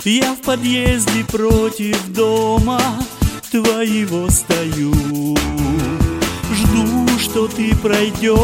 Я в подъезде против дома твоего стою, жду, что ты пройдешь,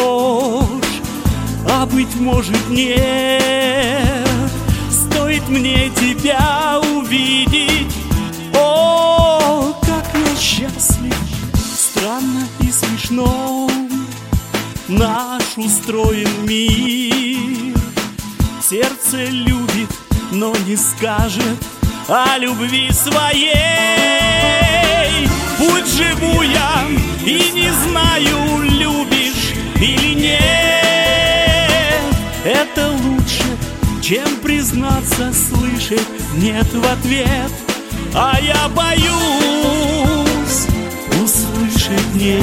а быть может нет. Стоит мне тебя увидеть, о, как я счастлив. Странно и смешно наш устроен мир. Сердце любит, но не скажет о любви своей. Путь живу я и не знаю, любишь или нет. Это лучше, чем признаться, слышать нет в ответ. А я боюсь услышать нет.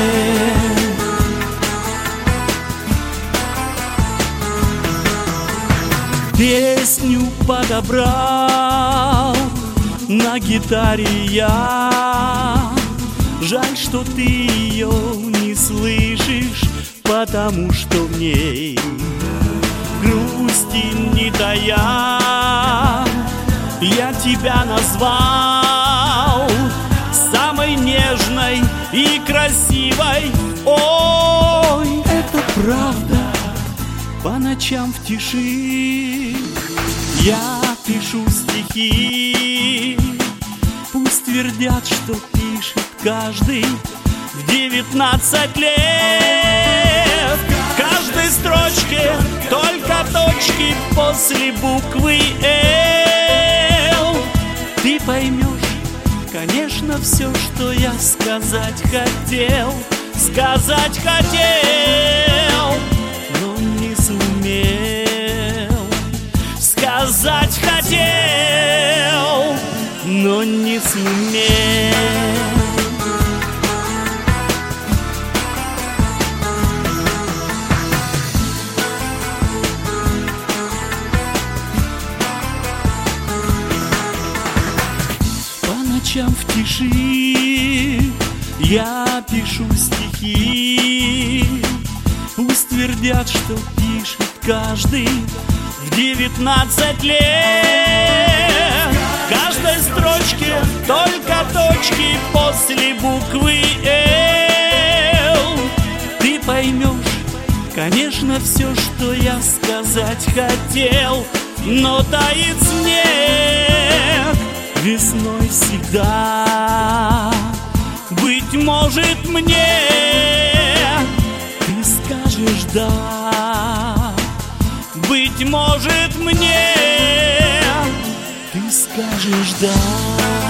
Песню подобрал на гитаре я. Жаль, что ты ее не слышишь, потому что в ней грусти не тая. Я тебя назвал самой нежной и красивой. Ой, это правда. По ночам в тиши я пишу стихи. Пусть твердят, что пишет каждый в 19 лет. В каждой строчке только точки после буквы «Л». Ты поймешь, конечно, все, что я сказать хотел. Сказать хотел, но не сумел. Сказать хотел, но не сумел. По ночам в тиши я пишу стихи. Пусть твердят, что пишет каждый в 19 лет. В каждой строчке только точки после буквы «Л». Ты поймешь, конечно, все, что я сказать хотел, но таит снег весной всегда. Быть может, мне ты скажешь «да». Быть может, мне ты скажешь «да».